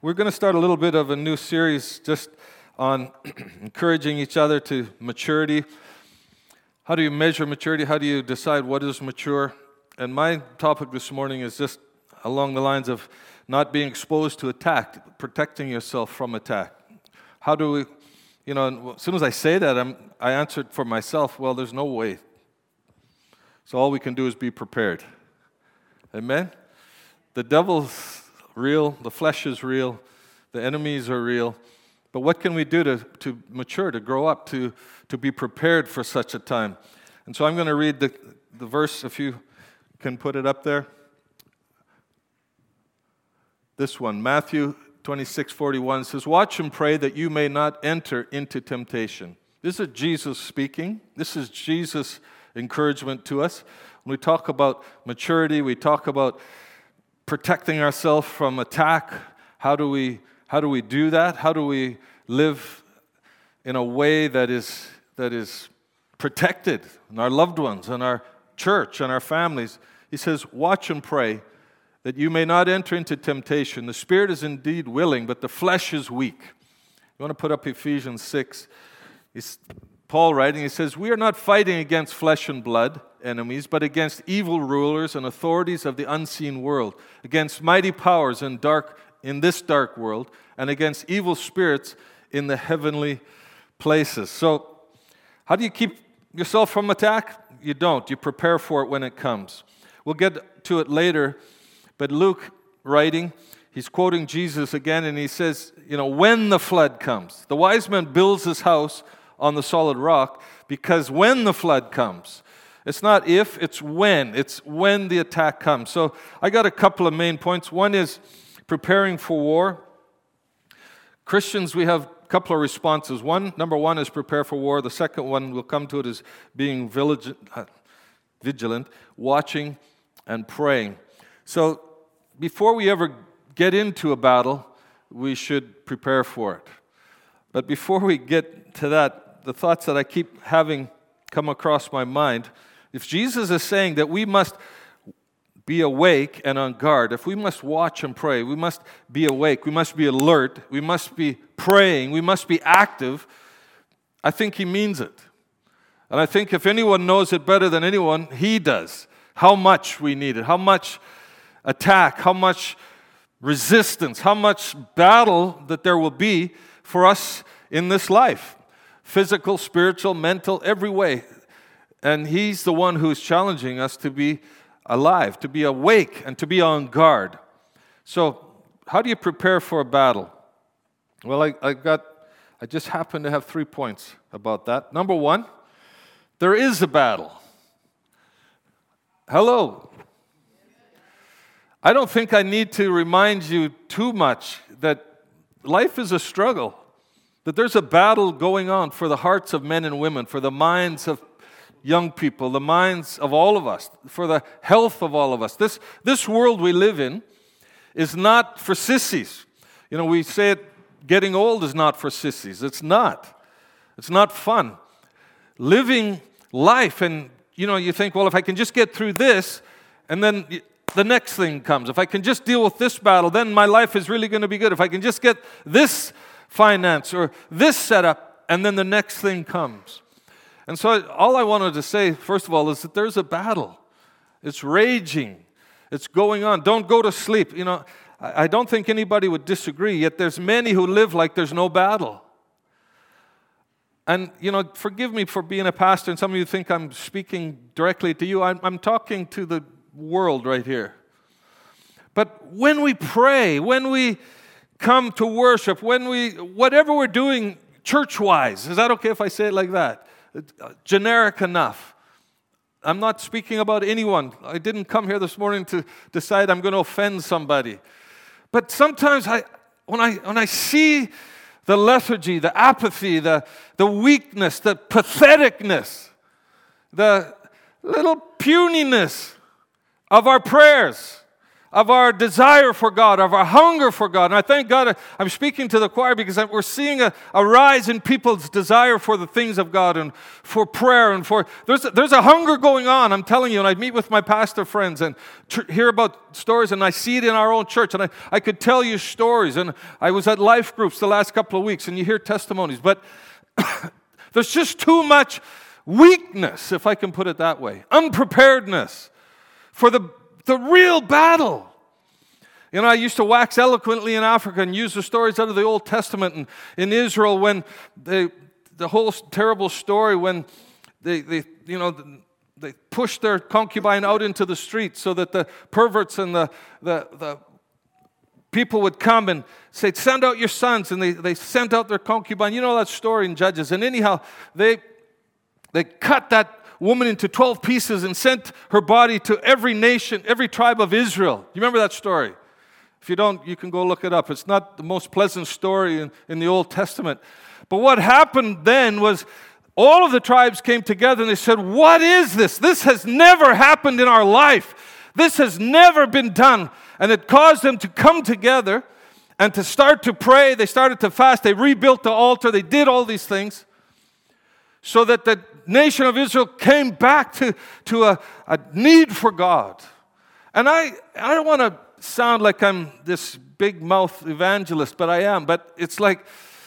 We're going to start a little bit of a new series just on encouraging each other to maturity. How do you measure maturity? How do you decide what is mature? And my topic this morning is just along the lines of not being exposed to attack, protecting yourself from attack. How do we, as soon as I say that, I answered for myself, well, there's no way. So all we can do is be prepared. Amen? The devil's real, the flesh is real, the enemies are real. But what can we do to mature, to grow up, to be prepared for such a time? And so I'm going to read the verse, if you can put it up there. This one, Matthew 26:41 says, "Watch and pray that you may not enter into temptation." This is Jesus speaking. This is Jesus' encouragement to us. When we talk about maturity, we talk about protecting ourselves from attack. How do we do that? How do we live in a way that is protected, and our loved ones, and our church, and our families? He says, "Watch and pray that you may not enter into temptation. The spirit is indeed willing, but the flesh is weak." You want to put up Ephesians 6? Paul writing, he says, "We are not fighting against flesh and blood enemies, but against evil rulers and authorities of the unseen world, against mighty powers in this dark world, and against evil spirits in the heavenly places." So, how do you keep yourself from attack? You don't. You prepare for it when it comes. We'll get to it later, but Luke writing, he's quoting Jesus again, and he says, when the flood comes. The wise man builds his house on the solid rock, because when the flood comes, it's not if, it's when. It's when the attack comes. So I got a couple of main points. One is preparing for war. Christians, we have a couple of responses. Number one is prepare for war. The second one, we'll come to it, is being vigilant, watching, and praying. So before we ever get into a battle, we should prepare for it. But before we get to that, the thoughts that I keep having come across my mind, if Jesus is saying that we must be awake and on guard, if we must watch and pray, we must be awake, we must be alert, we must be praying, we must be active, I think he means it. And I think if anyone knows it better than anyone, he does. How much we need it, how much attack, how much resistance, how much battle that there will be for us in this life. Physical, spiritual, mental, every way. And he's the one who's challenging us to be alive, to be awake, and to be on guard. So, how do you prepare for a battle? Well, I just happen to have 3 points about that. Number one, there is a battle. Hello. I don't think I need to remind you too much that life is a struggle, that there's a battle going on for the hearts of men and women, for the minds of young people, the minds of all of us, for the health of all of us. This world we live in is not for sissies. We say it, getting old is not for sissies. It's not. It's not fun. Living life, and you think, well, if I can just get through this, and then the next thing comes. If I can just deal with this battle, then my life is really going to be good. If I can just get this finance or this setup, and then the next thing comes. And so all I wanted to say, first of all, is that there's a battle. It's raging. It's going on. Don't go to sleep. I don't think anybody would disagree, yet there's many who live like there's no battle. And, forgive me for being a pastor, and some of you think I'm speaking directly to you. I'm talking to the world right here. But when we pray, when we come to worship, whatever we're doing church-wise, is that okay if I say it like that? Generic enough. I'm not speaking about anyone. I didn't come here this morning to decide I'm going to offend somebody. But sometimes when I see the lethargy, the apathy, the weakness, the patheticness, the little puniness of our prayers, of our desire for God, of our hunger for God. And I thank God I'm speaking to the choir because we're seeing a rise in people's desire for the things of God and for prayer and for, there's a hunger going on, I'm telling you. And I meet with my pastor friends and hear about stories, and I see it in our own church. And I could tell you stories. And I was at life groups the last couple of weeks, and you hear testimonies. But there's just too much weakness, if I can put it that way, unpreparedness for the real battle. You know, I used to wax eloquently in Africa and use the stories out of the Old Testament and in Israel when the whole terrible story when they pushed their concubine out into the street so that the perverts and the people would come and say, send out your sons, and they sent out their concubine. You know that story in Judges. And anyhow, they cut that woman into 12 pieces and sent her body to every nation, every tribe of Israel. You remember that story? If you don't, you can go look it up. It's not the most pleasant story in the Old Testament. But what happened then was all of the tribes came together and they said, what is this? This has never happened in our life. This has never been done. And it caused them to come together and to start to pray. They started to fast. They rebuilt the altar. They did all these things so that the nation of Israel came back to a need for God. And I don't want to sound like I'm this big mouth evangelist, but I am. But it's like,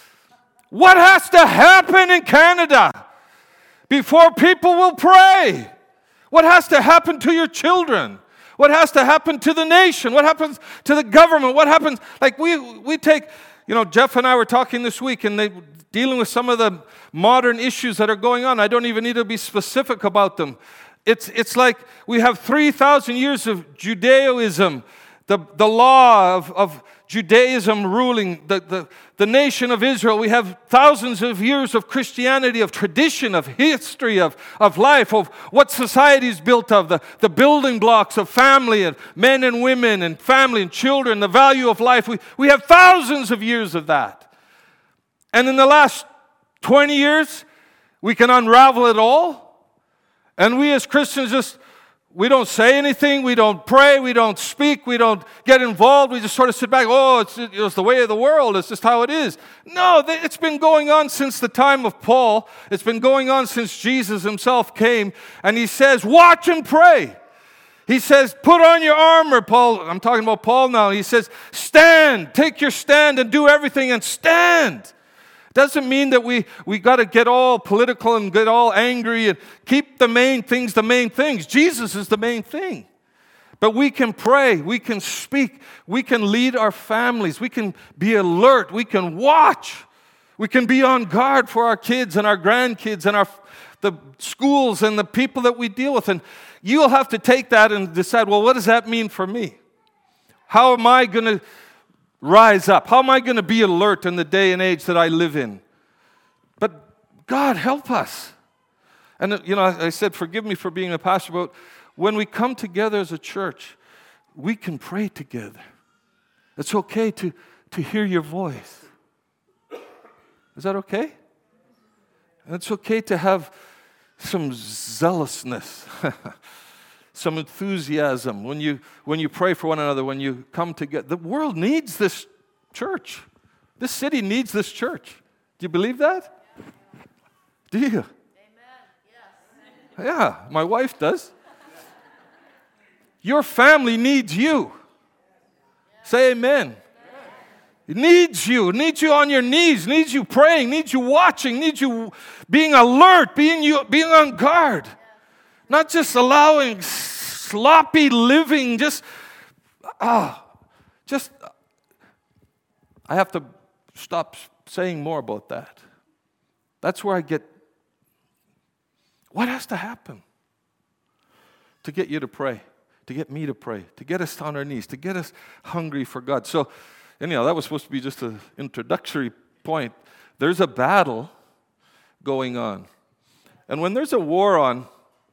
what has to happen in Canada before people will pray? What has to happen to your children? What has to happen to the nation? What happens to the government? What happens? Like we take, Jeff and I were talking this week, and they dealing with some of the modern issues that are going on. I don't even need to be specific about them. It's like we have 3,000 years of Judaism, the law of Judaism ruling the nation of Israel. We have thousands of years of Christianity, of tradition, of history, of life, of what society is built of, the building blocks of family and men and women and family and children, the value of life. We have thousands of years of that. And in the last 20 years, we can unravel it all. And we as Christians we don't say anything, we don't pray, we don't speak, we don't get involved, we just sort of sit back, it's the way of the world, it's just how it is. No, it's been going on since the time of Paul. It's been going on since Jesus himself came, and he says, watch and pray. He says, put on your armor, Paul. I'm talking about Paul now. He says, stand, take your stand and do everything and stand. Doesn't mean that we got to get all political and get all angry and keep the main things. Jesus is the main thing. But we can pray, we can speak, we can lead our families, we can be alert, we can watch, we can be on guard for our kids and our grandkids and the schools and the people that we deal with. And you'll have to take that and decide, well, what does that mean for me? How am I going to rise up? How am I going to be alert in the day and age that I live in? But God, help us. And, I said, forgive me for being a pastor, but when we come together as a church, we can pray together. It's okay to hear your voice. Is that okay? And it's okay to have some zealousness, some enthusiasm when you pray for one another, when you come together. The world needs this church. This city needs this church. Do you believe that? Do you? Amen. Yes. Yeah, my wife does. Your family needs you. Say amen. It needs you. It needs you on your knees. It needs you praying. It needs you watching. It needs you being alert, being on guard. Not just allowing sloppy living, I have to stop saying more about that. That's where I get, what has to happen to get you to pray, to get me to pray, to get us on our knees, to get us hungry for God? So, anyhow, that was supposed to be just an introductory point. There's a battle going on. And when there's a war on,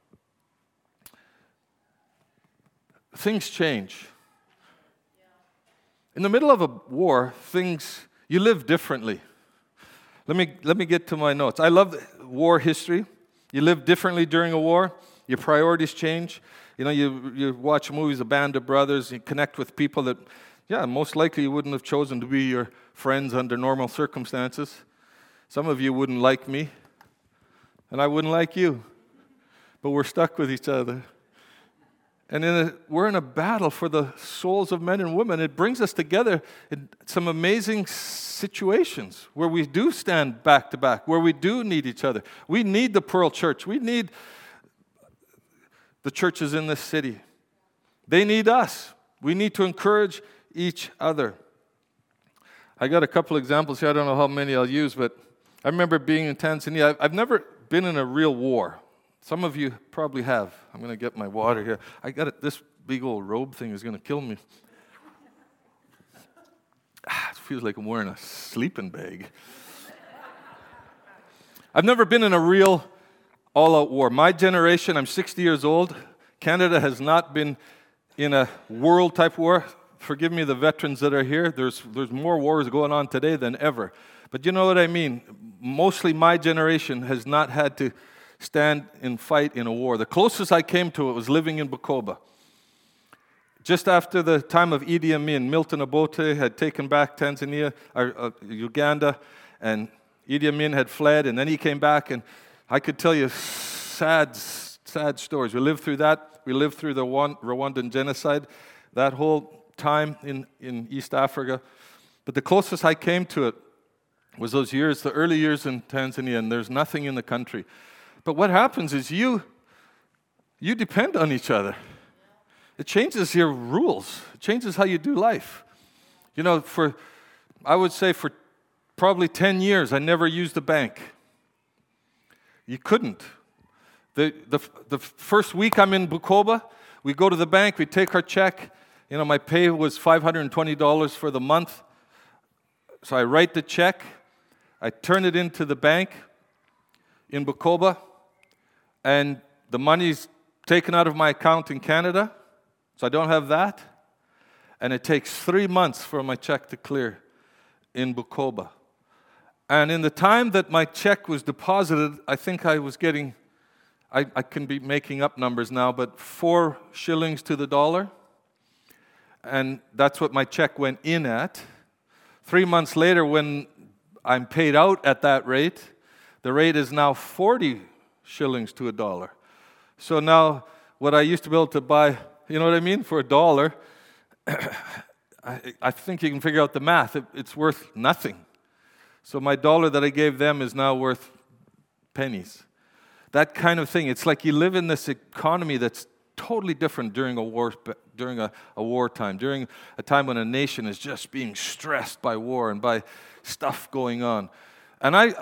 things change. In the middle of a war, you live differently. Let me get to my notes. I love war history. You live differently during a war. Your priorities change. You watch movies, A Band of Brothers, you connect with people that, most likely you wouldn't have chosen to be your friends under normal circumstances. Some of you wouldn't like me, and I wouldn't like you, but we're stuck with each other. And we're in a battle for the souls of men and women. It brings us together in some amazing situations where we do stand back to back, where we do need each other. We need the Pearl Church. We need the churches in this city. They need us. We need to encourage each other. I got a couple examples here. I don't know how many I'll use, but I remember being in Tanzania. I've never been in a real war. Some of you probably have. I'm going to get my water here. I got it. This big old robe thing is going to kill me. It feels like I'm wearing a sleeping bag. I've never been in a real all-out war. My generation, I'm 60 years old. Canada has not been in a world-type war. Forgive me, the veterans that are here. There's more wars going on today than ever. But you know what I mean? Mostly my generation has not had to stand and fight in a war. The closest I came to it was living in Bukoba. Just after the time of Idi Amin, Milton Obote had taken back Tanzania, or Uganda, and Idi Amin had fled, and then he came back, and I could tell you sad stories. We lived through that. We lived through the Rwandan genocide, that whole time in East Africa. But the closest I came to it was those years, the early years in Tanzania, and there's nothing in the country. But what happens is you depend on each other. It changes your rules. It changes how you do life. I would say for probably 10 years, I never used a bank. You couldn't. The first week I'm in Bukoba, we go to the bank, we take our check. My pay was $520 for the month. So I write the check, I turn it into the bank in Bukoba, and the money's taken out of my account in Canada, so I don't have that. And it takes 3 months for my check to clear in Bukoba. And in the time that my check was deposited, I think I was getting, I can be making up numbers now, but 4 shillings to the dollar. And that's what my check went in at. 3 months later, when I'm paid out at that rate, the rate is now 40 shillings to a dollar. So now, what I used to be able to buy, you know what I mean, for $1, I think you can figure out the math. It's worth nothing. So my $1 that I gave them is now worth pennies. That kind of thing. It's like you live in this economy that's totally different during a wartime, during a time when a nation is just being stressed by war and by stuff going on. And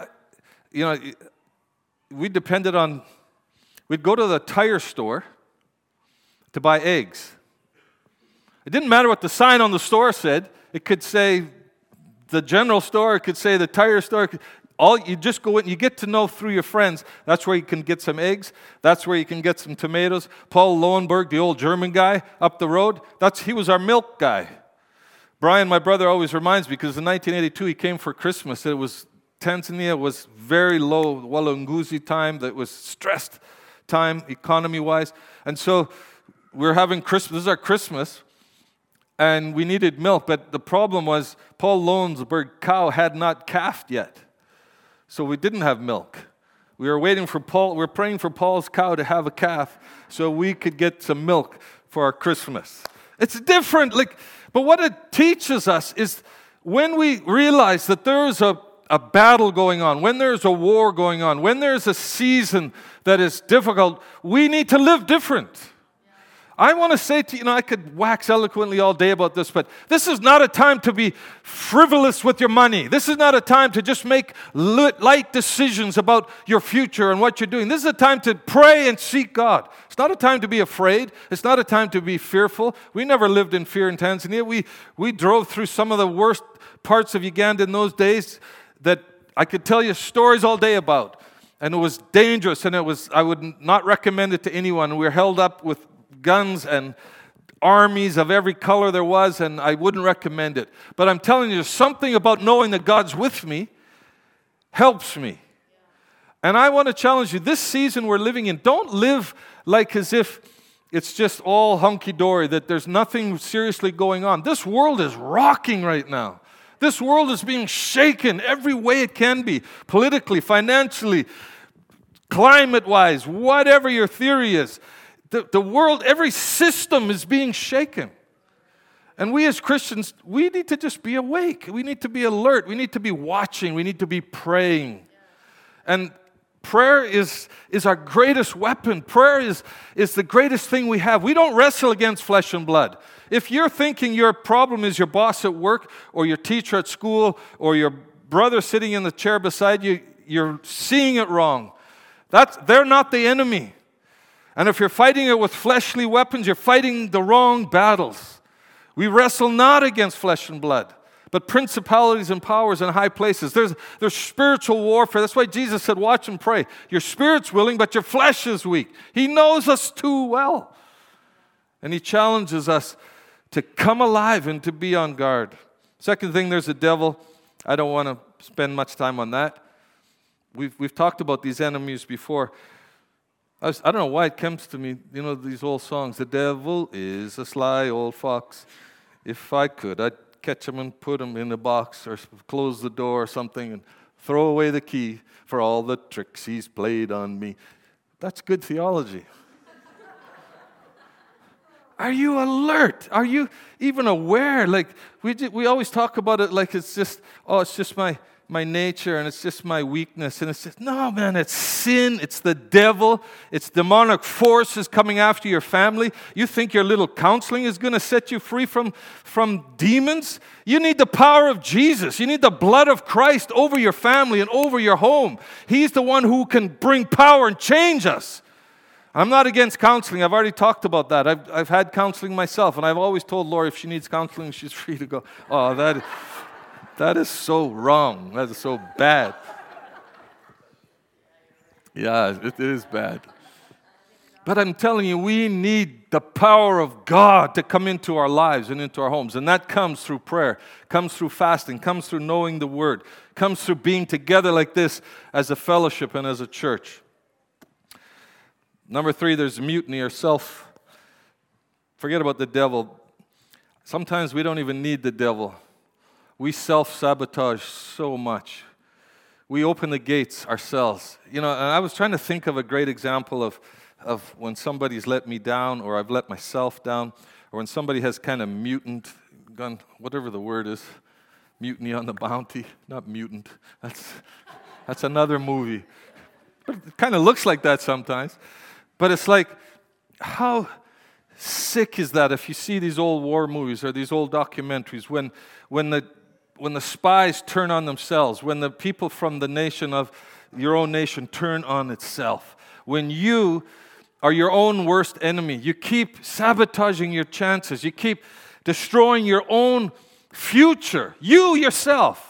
we'd go to the tire store to buy eggs. It didn't matter what the sign on the store said. It could say the general store, it could say the tire store. You just go in, you get to know through your friends. That's where you can get some eggs. That's where you can get some tomatoes. Paul Lowenberg, the old German guy up the road, he was our milk guy. Brian, my brother, always reminds me, because in 1982 he came for Christmas. Tanzania was very low, Walunguzi time, that was stressed time, economy-wise. And so we're having Christmas, this is our Christmas, and we needed milk. But the problem was Paul Lowenberg cow had not calved yet. So we didn't have milk. We were waiting for Paul, we were praying for Paul's cow to have a calf so we could get some milk for our Christmas. It's different, but what it teaches us is when we realize that there is a battle going on, when there's a war going on, when there's a season that is difficult, we need to live different. I want to say to you, I could wax eloquently all day about this, but this is not a time to be frivolous with your money. This is not a time to just make light decisions about your future and what you're doing. This is a time to pray and seek God. It's not a time to be afraid. It's not a time to be fearful. We never lived in fear in Tanzania. We drove through some of the worst parts of Uganda in those days that I could tell you stories all day about. And it was dangerous, and I would not recommend it to anyone. We were held up with guns and armies of every color there was, and I wouldn't recommend it. But I'm telling you, something about knowing that God's with me helps me. And I want to challenge you, this season we're living in, don't live like as if it's just all hunky-dory, that there's nothing seriously going on. This world is rocking right now. This world is being shaken every way it can be, politically, financially, climate-wise, whatever your theory is. The world, every system is being shaken. And we as Christians, we need to just be awake. We need to be alert. We need to be watching. We need to be praying. And prayer is our greatest weapon. Prayer is the greatest thing we have. We don't wrestle against flesh and blood. If you're thinking your problem is your boss at work or your teacher at school or your brother sitting in the chair beside you, you're seeing it wrong. They're not the enemy. And if you're fighting it with fleshly weapons, you're fighting the wrong battles. We wrestle not against flesh and blood, but principalities and powers in high places. There's spiritual warfare. That's why Jesus said, watch and pray. Your spirit's willing, but your flesh is weak. He knows us too well. And He challenges us to come alive and to be on guard. Second thing, there's a devil. I don't want to spend much time on that. We've talked about these enemies before. I don't know why it comes to me, these old songs. The devil is a sly old fox. If I could, I'd catch him and put him in a box or close the door or something and throw away the key for all the tricks he's played on me. That's good theology. Are you alert? Are you even aware? Like we always talk about it like it's just my nature and it's just my weakness. And it's just, no, man, it's sin. It's the devil. It's demonic forces coming after your family. You think your little counseling is going to set you free from demons? You need the power of Jesus. You need the blood of Christ over your family and over your home. He's the one who can bring power and change us. I'm not against counseling. I've already talked about that. I've had counseling myself, and I've always told Lori if she needs counseling, she's free to go. Oh, that is so wrong. That is so bad. Yeah, it is bad. But I'm telling you, we need the power of God to come into our lives and into our homes. And that comes through prayer, comes through fasting, comes through knowing the Word, comes through being together like this as a fellowship and as a church. Number 3, there's mutiny or self. Forget about the devil. Sometimes we don't even need the devil. We self-sabotage so much. We open the gates ourselves. And I was trying to think of a great example of when somebody's let me down or I've let myself down or when somebody has kind of gone, whatever the word is, mutiny on the bounty. Not mutant. That's another movie. But it kind of looks like that sometimes. But it's like, how sick is that if you see these old war movies or these old documentaries when the spies turn on themselves, when the people from the nation of your own nation turn on itself, when you are your own worst enemy, you keep sabotaging your chances, you keep destroying your own future, you yourself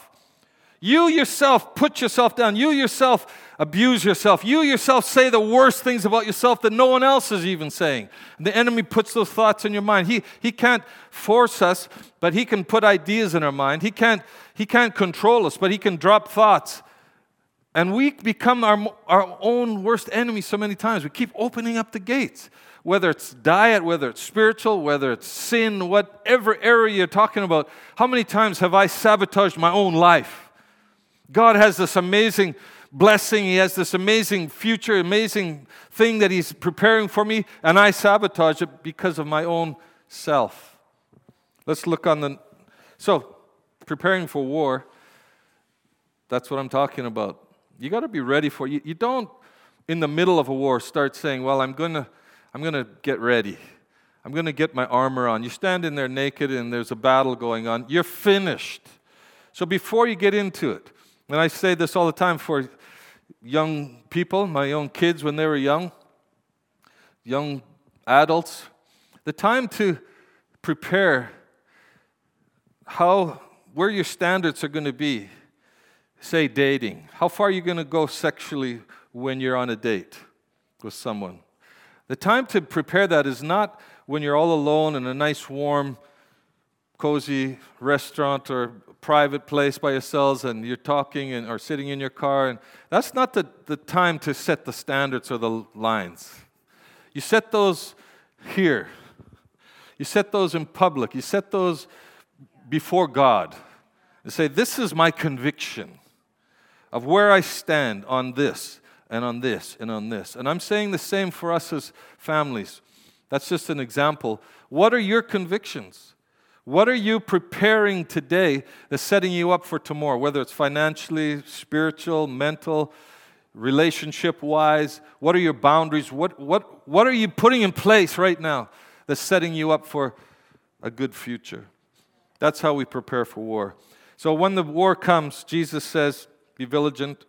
put yourself down, you yourself abuse yourself, you yourself say the worst things about yourself that no one else is even saying. The enemy puts those thoughts in your mind. He can't force us, but he can put ideas in our mind. He can't control us, but he can drop thoughts. And we become our own worst enemy so many times. We keep opening up the gates. Whether it's diet, whether it's spiritual, whether it's sin, whatever area you're talking about. How many times have I sabotaged my own life? God has this amazing blessing. He has this amazing future, amazing thing that He's preparing for me, and I sabotage it because of my own self. Let's look on So, preparing for war, that's what I'm talking about. You got to be ready for it. You don't, in the middle of a war, start saying, well, I'm going to get ready. I'm going to get my armor on. You stand in there naked and there's a battle going on. You're finished. So before you get into it, and I say this all the time for young people, my own kids when they were young adults, the time to prepare where your standards are going to be, say dating. How far are you going to go sexually when you're on a date with someone? The time to prepare that is not when you're all alone in a nice, warm, cozy restaurant or private place by yourselves and you're talking or sitting in your car. And that's not the time to set the standards or the lines. You set those here. You set those in public. You set those before God. And say, this is my conviction of where I stand on this and on this and on this. And I'm saying the same for us as families. That's just an example. What are your convictions? What are you preparing today that's setting you up for tomorrow, whether it's financially, spiritual, mental, relationship-wise? What are your boundaries? What are you putting in place right now that's setting you up for a good future? That's how we prepare for war. So when the war comes, Jesus says, be vigilant,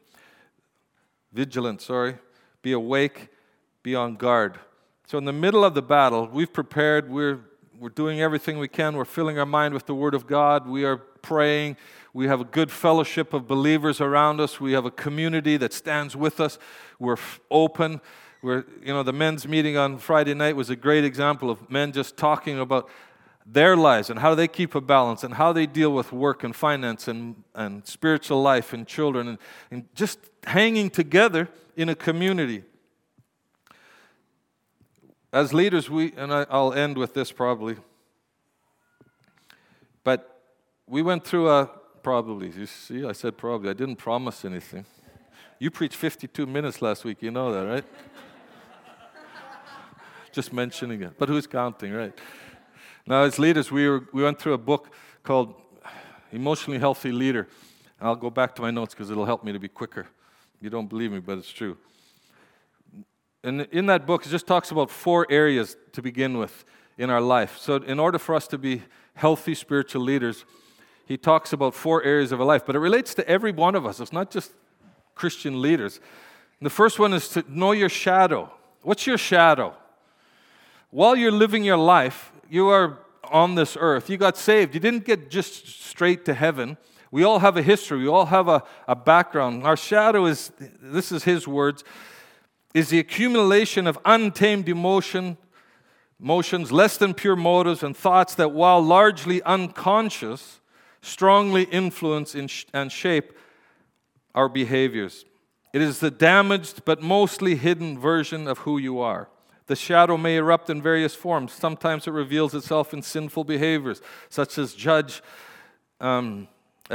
be awake, be on guard. So in the middle of the battle, we've prepared, we're doing everything we can, we're filling our mind with the Word of God, we are praying, we have a good fellowship of believers around us, we have a community that stands with us, we're open. The men's meeting on Friday night was a great example of men just talking about their lives and how they keep a balance and how they deal with work and finance and spiritual life and children and just hanging together in a community. As leaders, I'll end with this probably, but we went through you see, I said probably, I didn't promise anything. You preached 52 minutes last week, you know that, right? Just mentioning it, but who's counting, right? Now, as leaders, we went through a book called Emotionally Healthy Leader. And I'll go back to my notes because it'll help me to be quicker. You don't believe me, but it's true. And in that book, it just talks about 4 areas to begin with in our life. So in order for us to be healthy spiritual leaders, he talks about 4 areas of our life. But it relates to every one of us. It's not just Christian leaders. And the first one is to know your shadow. What's your shadow? While you're living your life, you are on this earth. You got saved. You didn't get just straight to heaven. We all have a history. We all have a background. Our shadow is, this is his words, is the accumulation of untamed motions, less than pure motives, and thoughts that, while largely unconscious, strongly influence and shape our behaviors. It is the damaged but mostly hidden version of who you are. The shadow may erupt in various forms. Sometimes it reveals itself in sinful behaviors, such as judgmental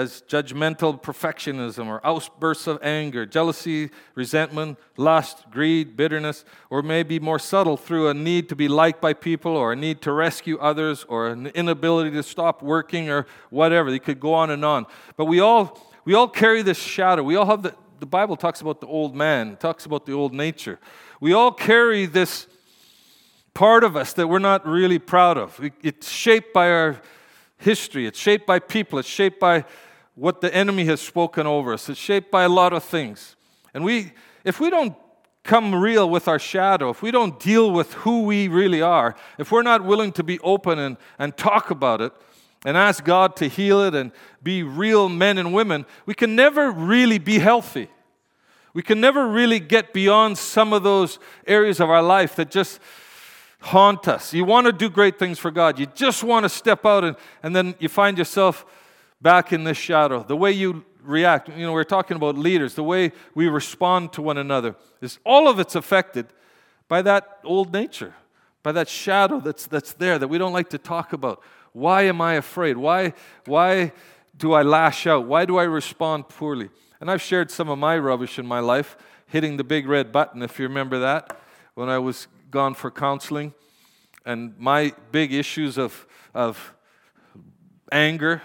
perfectionism or outbursts of anger, jealousy, resentment, lust, greed, bitterness, or maybe more subtle through a need to be liked by people or a need to rescue others or an inability to stop working or whatever. They could go on and on. But we all carry this shadow. We all have the Bible talks about the old man, talks about the old nature. We all carry this part of us that we're not really proud of. It's shaped by our history. It's shaped by people. It's shaped by what the enemy has spoken over us. It's shaped by a lot of things. And if we don't come real with our shadow, if we don't deal with who we really are, if we're not willing to be open and talk about it and ask God to heal it and be real men and women, we can never really be healthy. We can never really get beyond some of those areas of our life that just haunt us. You want to do great things for God. You just want to step out and then you find yourself back in this shadow. The way you react, we're talking about leaders, the way we respond to one another, all of it's affected by that old nature, by that shadow that's there that we don't like to talk about. Why am I afraid? Why do I lash out? Why do I respond poorly? And I've shared some of my rubbish in my life, hitting the big red button, if you remember that, when I was gone for counseling, and my big issues of anger,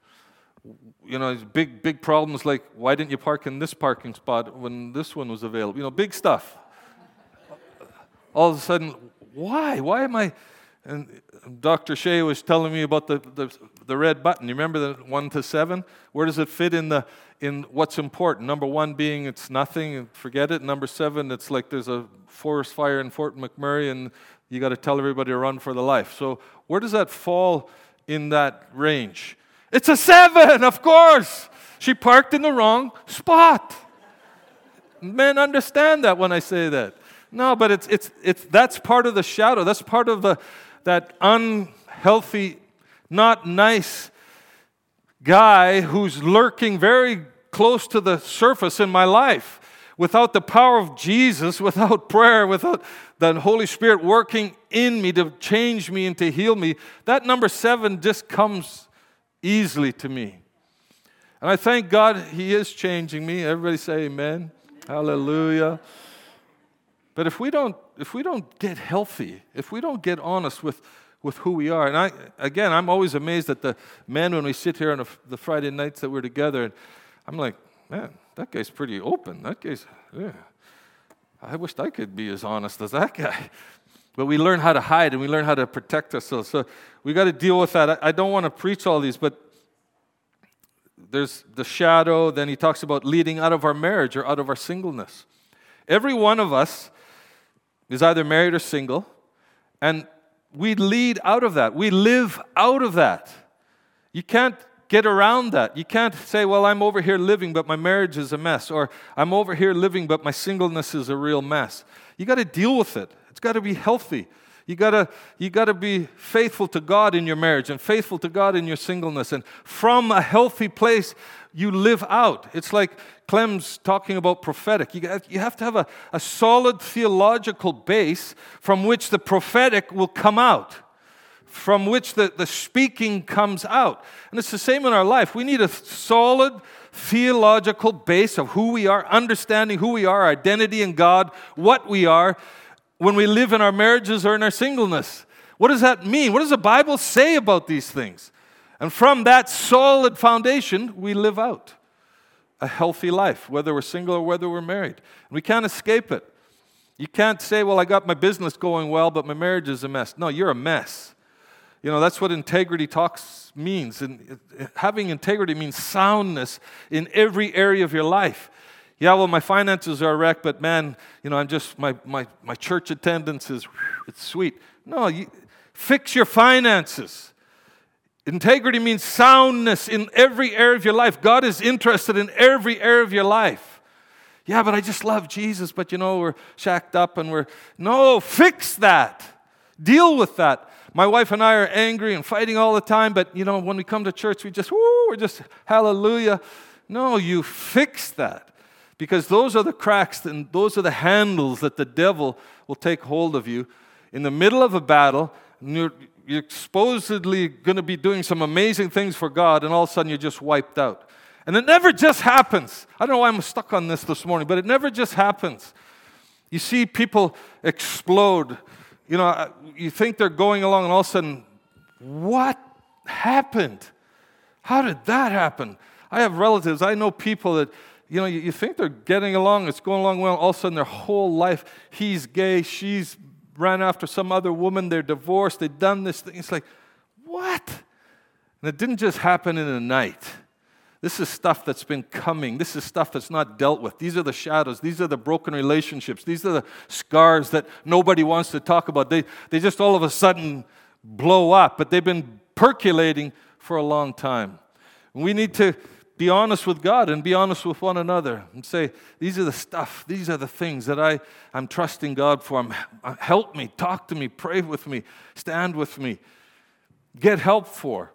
big problems like, why didn't you park in this parking spot when this one was available? Big stuff. All of a sudden, why am I? And Dr. Shea was telling me about the red button. You remember the 1 to 7? Where does it fit in what's important? Number 1 being it's nothing, forget it. Number 7, it's like there's a forest fire in Fort McMurray and you got to tell everybody to run for their life. So where does that fall in that range? It's a 7, of course. She parked in the wrong spot. Men understand that when I say that. No, but it's that's part of the shadow. That's part of that unhealthy, not nice guy who's lurking very close to the surface in my life. without the power of Jesus, without prayer, without the Holy Spirit working in me to change me and to heal me, that number 7 just comes easily to me. And I thank God He is changing me. Everybody say amen. Hallelujah. But if we don't get healthy, if we don't get honest with who we are, and I'm always amazed at the men when we sit here on the Friday nights that we're together, and I'm like, man, that guy's pretty open. That guy's, yeah. I wished I could be as honest as that guy. But we learn how to hide and we learn how to protect ourselves. So we got to deal with that. I don't want to preach all these, but there's the shadow. Then he talks about leading out of our marriage or out of our singleness. Every one of us is either married or single, and we lead out of that. We live out of that. You can't get around that. You can't say, well, I'm over here living, but my marriage is a mess. Or I'm over here living, but my singleness is a real mess. You got to deal with it. It's got to be healthy. You got to be faithful to God in your marriage and faithful to God in your singleness. And from a healthy place, you live out. It's like Clem's talking about prophetic. You have to have a solid theological base from which the prophetic will come out, from which the speaking comes out. And it's the same in our life. We need a solid theological base of who we are, understanding who we are, our identity in God, what we are, when we live in our marriages or in our singleness. What does that mean? What does the Bible say about these things? And from that solid foundation, we live out a healthy life, whether we're single or whether we're married. And we can't escape it. You can't say, well, I got my business going well, but my marriage is a mess. No, you're a mess. You know, that's what integrity talks means. And having integrity means soundness in every area of your life. Yeah, well, my finances are a wreck, but man, you know, I'm just, my church attendance is, it's sweet. No, fix your finances. Integrity means soundness in every area of your life. God is interested in every area of your life. Yeah, but I just love Jesus, but you know, we're shacked up and no, fix that. Deal with that. My wife and I are angry and fighting all the time, but you know, when we come to church, we're just hallelujah. No, you fix that. Because those are the cracks and those are the handles that the devil will take hold of you in the middle of a battle. And you're supposedly going to be doing some amazing things for God, and all of a sudden you're just wiped out. And it never just happens. I don't know why I'm stuck on this morning, but it never just happens. You see people explode. You know, you think they're going along, and all of a sudden, what happened? How did that happen? I have relatives. I know people that, you know, you think they're getting along, it's going along well, all of a sudden their whole life, he's gay, she's ran after some other woman, they're divorced, they've done this thing. It's like, what? And it didn't just happen in a night. This is stuff that's been coming. This is stuff that's not dealt with. These are the shadows. These are the broken relationships. These are the scars that nobody wants to talk about. They just all of a sudden blow up, but they've been percolating for a long time. We need to be honest with God and be honest with one another and say, these are the things that I'm trusting God for. Help me, talk to me, pray with me, stand with me, get help for.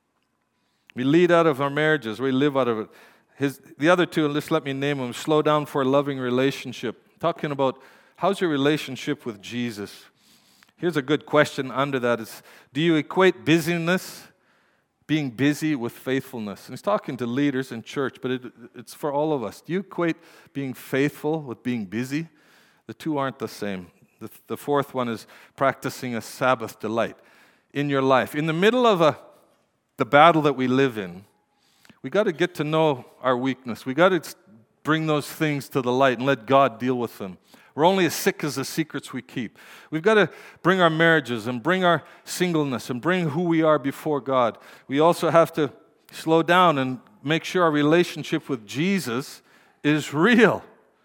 We lead out of our marriages, we live out of it. The other two, and just let me name them, slow down for a loving relationship. Talking about how's your relationship with Jesus? Here's a good question under that is, do you equate busyness, being busy, with faithfulness? And he's talking to leaders in church, but it's for all of us. Do you equate being faithful with being busy? The two aren't the same. The fourth one is practicing a Sabbath delight in your life. In the middle of the battle that we live in, we got to get to know our weakness. We got to bring those things to the light and let God deal with them. We're only as sick as the secrets we keep. We've got to bring our marriages and bring our singleness and bring who we are before God. We also have to slow down and make sure our relationship with Jesus is real.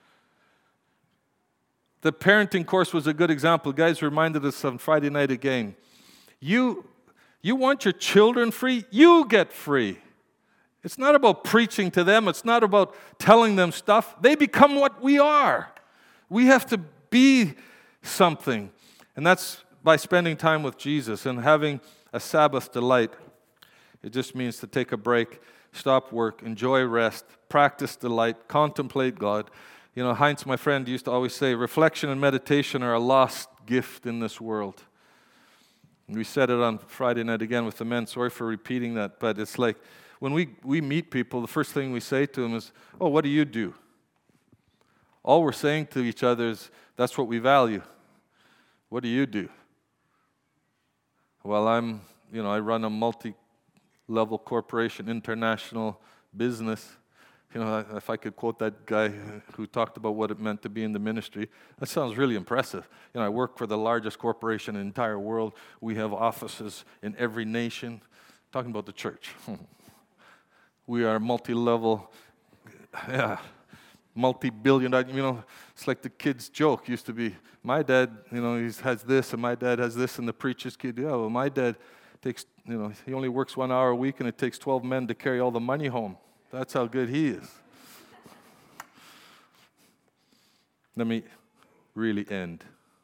The parenting course was a good example. Guys reminded us on Friday night again. You want your children free? You get free. It's not about preaching to them. It's not about telling them stuff. They become what we are. We have to be something. And that's by spending time with Jesus and having a Sabbath delight. It just means to take a break, stop work, enjoy rest, practice delight, contemplate God. Heinz, my friend, used to always say, reflection and meditation are a lost gift in this world. We said it on Friday night again with the men. Sorry for repeating that, but it's like when we meet people, the first thing we say to them is, oh, what do you do? All we're saying to each other is, that's what we value. What do you do? Well, I run a multi-level corporation, international business. If I could quote that guy who talked about what it meant to be in the ministry, that sounds really impressive. I work for the largest corporation in the entire world. We have offices in every nation. Talking about the church. We are multi-level, multi-billion, it's like the kid's joke used to be, my dad, he has this, and my dad has this, and the preacher's kid, well, my dad takes, he only works 1 hour a week, and it takes 12 men to carry all the money home. That's how good he is. Let me really end.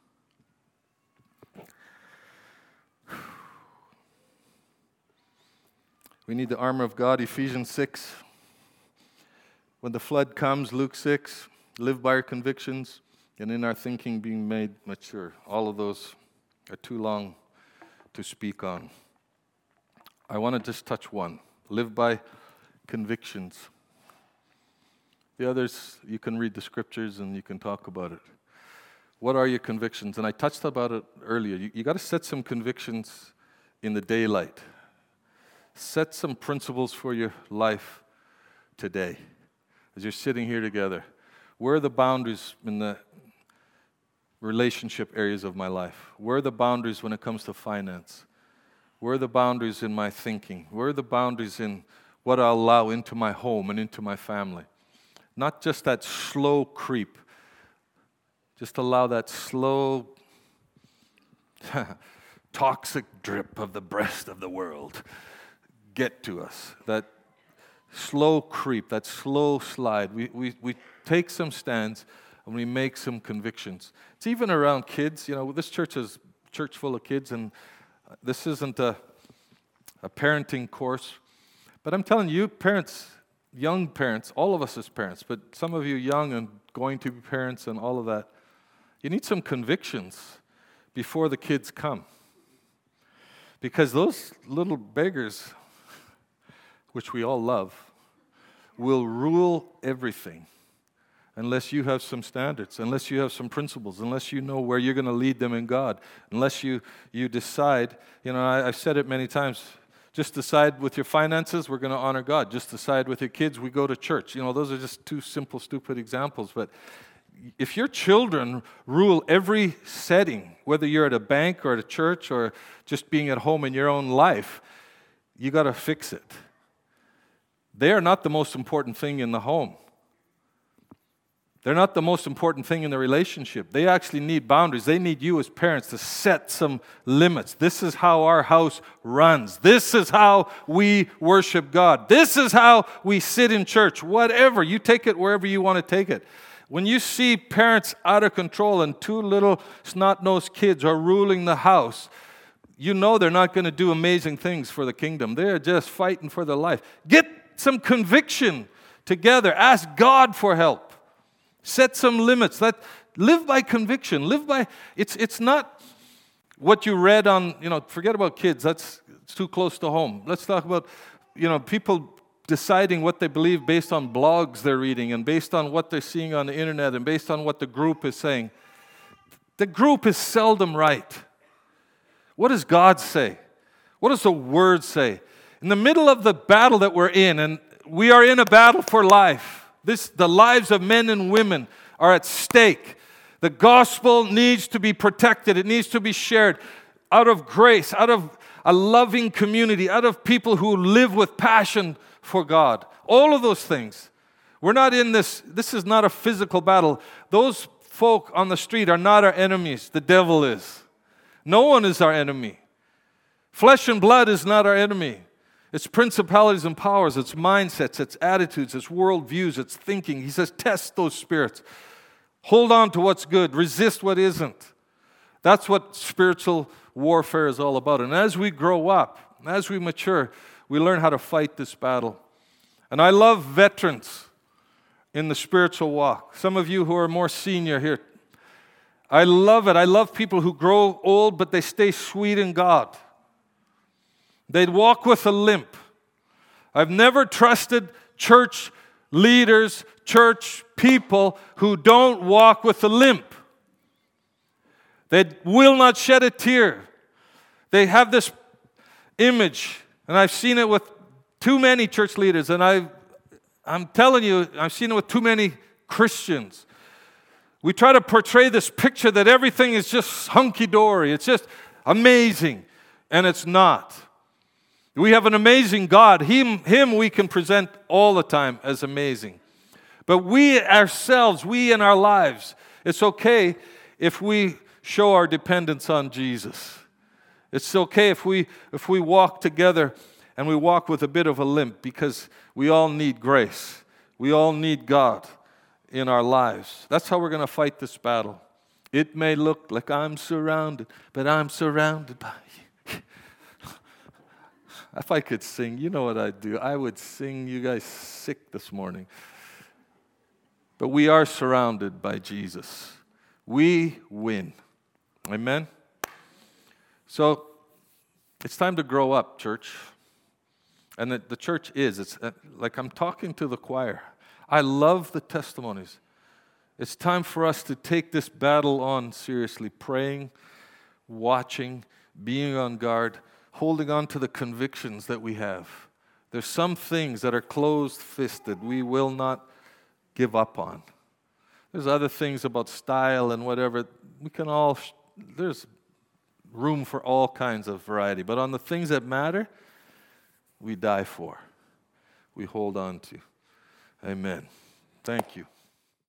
We need the armor of God, Ephesians 6. When the flood comes, Luke 6, live by our convictions, and in our thinking being made mature. All of those are too long to speak on. I want to just touch one. Live by convictions. The others, you can read the scriptures and you can talk about it. What are your convictions? And I touched about it earlier. You got to set some convictions in the daylight. Set some principles for your life today as you're sitting here together. Where are the boundaries in the relationship areas of my life? Where are the boundaries when it comes to finance? Where are the boundaries in my thinking? Where are the boundaries in what I allow into my home and into my family? Not just that slow creep. Just allow that slow, toxic drip of the breast of the world get to us. That slow creep, that slow slide. We take some stands and we make some convictions. It's even around kids. This church is a church full of kids, and this isn't a parenting course. But I'm telling you, parents, young parents, all of us as parents, but some of you young and going to be parents and all of that, you need some convictions before the kids come. Because those little beggars, which we all love, will rule everything unless you have some standards, unless you have some principles, unless you know where you're going to lead them in God, unless you decide. I've said it many times, just decide with your finances, we're going to honor God. Just decide with your kids, we go to church. Those are just two simple, stupid examples. But if your children rule every setting, whether you're at a bank or at a church or just being at home in your own life, you got to fix it. They are not the most important thing in the home. They're not the most important thing in the relationship. They actually need boundaries. They need you as parents to set some limits. This is how our house runs. This is how we worship God. This is how we sit in church. Whatever. You take it wherever you want to take it. When you see parents out of control and two little snot-nosed kids are ruling the house, you know they're not going to do amazing things for the kingdom. They're just fighting for their life. Get some conviction together. Ask God for help. Set some limits. Live by conviction. It's not what you read on, forget about kids. It's too close to home. Let's talk about, people deciding what they believe based on blogs they're reading and based on what they're seeing on the internet and based on what the group is saying. The group is seldom right. What does God say? What does the Word say? In the middle of the battle that we're in, and we are in a battle for life, the lives of men and women are at stake. The gospel needs to be protected. It needs to be shared out of grace, out of a loving community, out of people who live with passion for God. All of those things. We're not in this. This is not a physical battle. Those folk on the street are not our enemies. The devil is. No one is our enemy. Flesh and blood is not our enemy. It's principalities and powers, it's mindsets, it's attitudes, it's worldviews, it's thinking. He says, test those spirits. Hold on to what's good. Resist what isn't. That's what spiritual warfare is all about. And as we grow up, as we mature, we learn how to fight this battle. And I love veterans in the spiritual walk. Some of you who are more senior here, I love it. I love people who grow old, but they stay sweet in God. They'd walk with a limp. I've never trusted church leaders, church people who don't walk with a limp. They will not shed a tear. They have this image, and I've seen it with too many church leaders, and I'm telling you, I've seen it with too many Christians. We try to portray this picture that everything is just hunky-dory. It's just amazing, and it's not. We have an amazing God. Him we can present all the time as amazing. But we ourselves, we in our lives, it's okay if we show our dependence on Jesus. It's okay if we walk together and we walk with a bit of a limp, because we all need grace. We all need God in our lives. That's how we're going to fight this battle. It may look like I'm surrounded, but I'm surrounded by you. If I could sing, you know what I'd do. I would sing you guys sick this morning. But we are surrounded by Jesus. We win. Amen? So, it's time to grow up, church. And the church is. It's like I'm talking to the choir. I love the testimonies. It's time for us to take this battle on seriously, praying, watching, being on guard, holding on to the convictions that we have. There's some things that are closed-fisted we will not give up on. There's other things about style and whatever. There's room for all kinds of variety. But on the things that matter, we die for. We hold on to. Amen. Thank you.